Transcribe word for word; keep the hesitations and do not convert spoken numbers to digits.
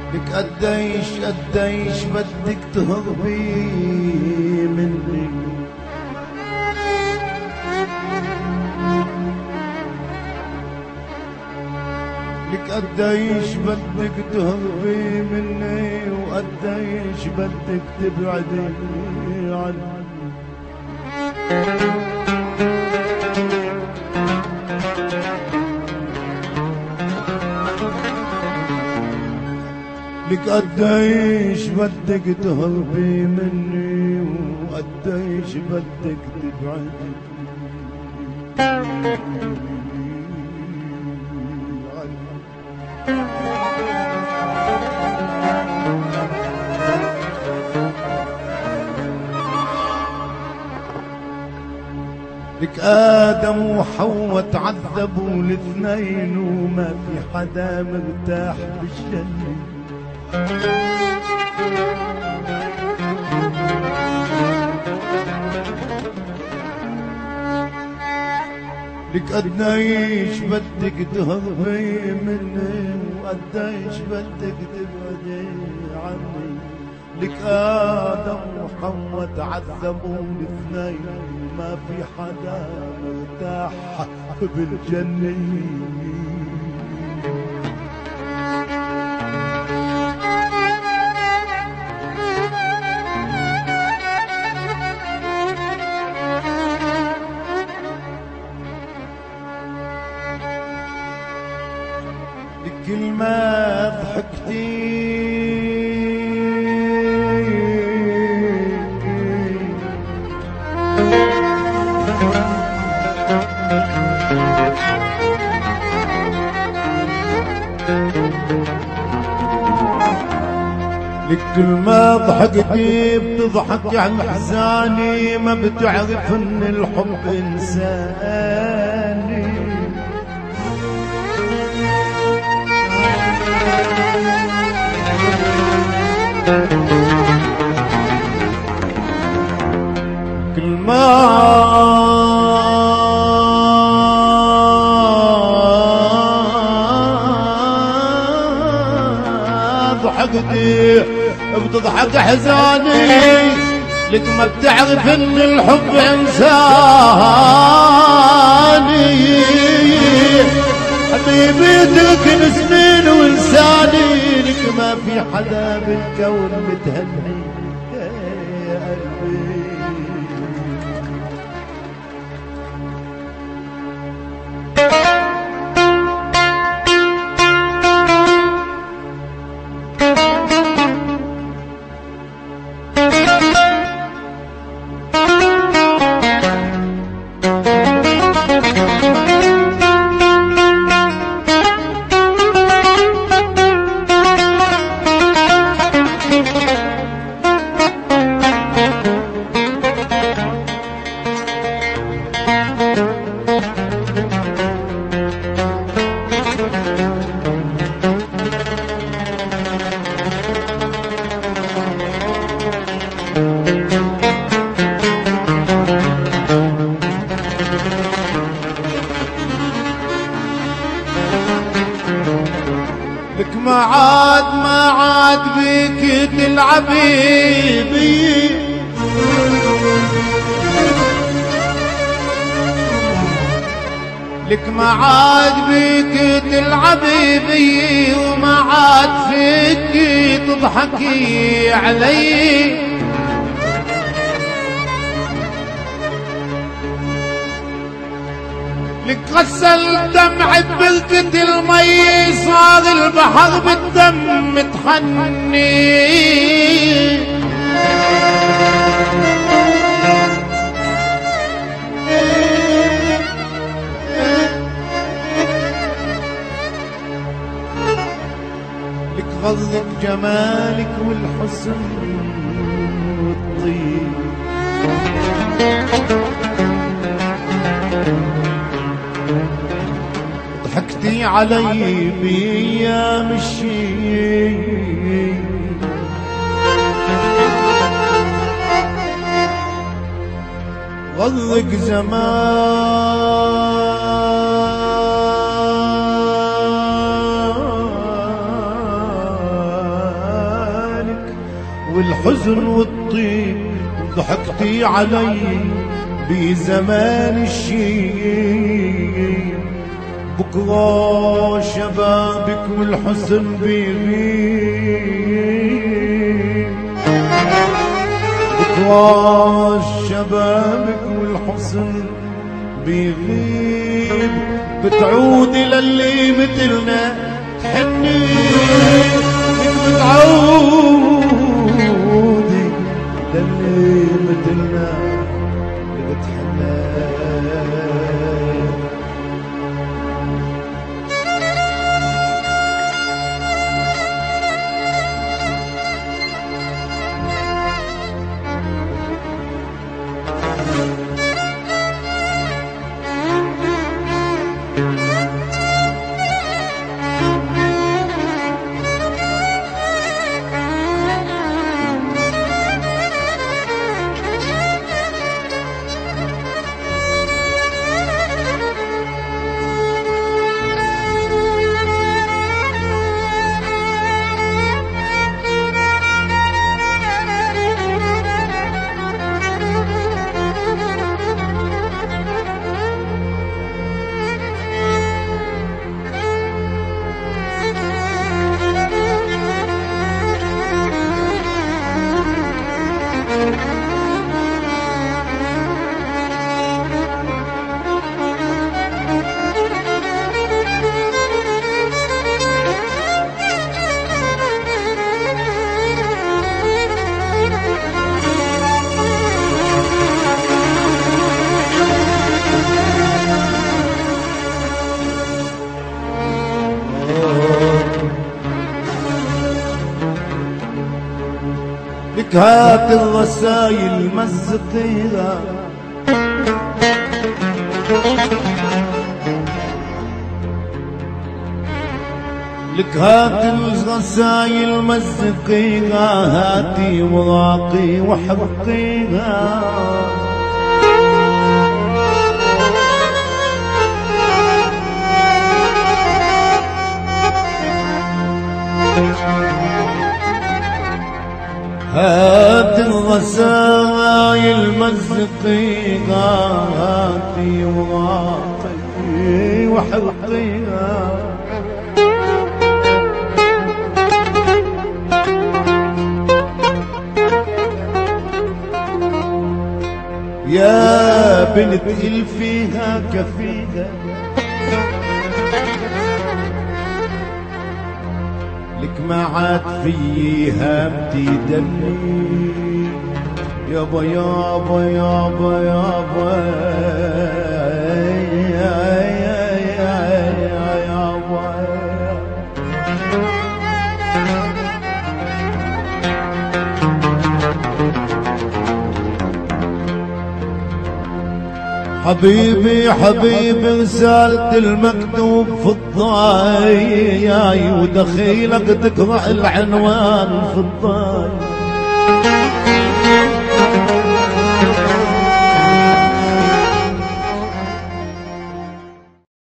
لك قديش قديش بدك تهربي مني، لك قديش بدك تهربي مني وقديش بدك تبعدي عني. لك قديش بدك تهربي مني وقديش بدك تبعدي لك آدم وحواء تعذبوا الاثنين وما في حدا مرتاح بالجنة. لك قديش بدك تهربي مني وقديش بدك تبعدي عني. لك آدم وحواء تعذبوا الاثنين ما في حدا مرتاح بالجنة. كل ما ضحكتي لك كل ما ضحكتي بتضحكي عن احزاني، ما بتعرف ان الحب انساني. كل ما ضحكتي بتضحك احزاني، لك ما بتعرف ان الحب انساني. حبيبي تركن سنين وانساني، لك ما في حدا بالكون متهني يا قلبي. لك ما عاد ما عاد بيك تلعبي بي، لك ما عاد بيك تلعبي بي، وما عاد فيك تضحكي علي. لك غسل دمع ببركة المي، صار البحر بالدم متحني. لك غرك جمالك والحسن والطيب، ضحكتي علي بأيام الشيء. غرك زمان، زمان، زمان، زمان، الحزن والطيب ضحكتي علي بزمان الشيب بكرة شبابك والحزن بيغيب بكرة شبابك والحزن بيغيب بتعودي للي مثلنا تحني بتعودي للي مثلنا بتحني لك هات الرسايل مزقيها لك هات الرسايل مزقيها هاتي وراقي وحرقيها هات الرسايل مزقيها هاتي وراقي وحرقيها يا بنت الفيها كفيها لك ما عاد فيها بتدلي يابا يابا يابا يابا حبيبي حبيبي رسالة المكتوب في الضاي ودخيلك تقرأ العنوان في الضاي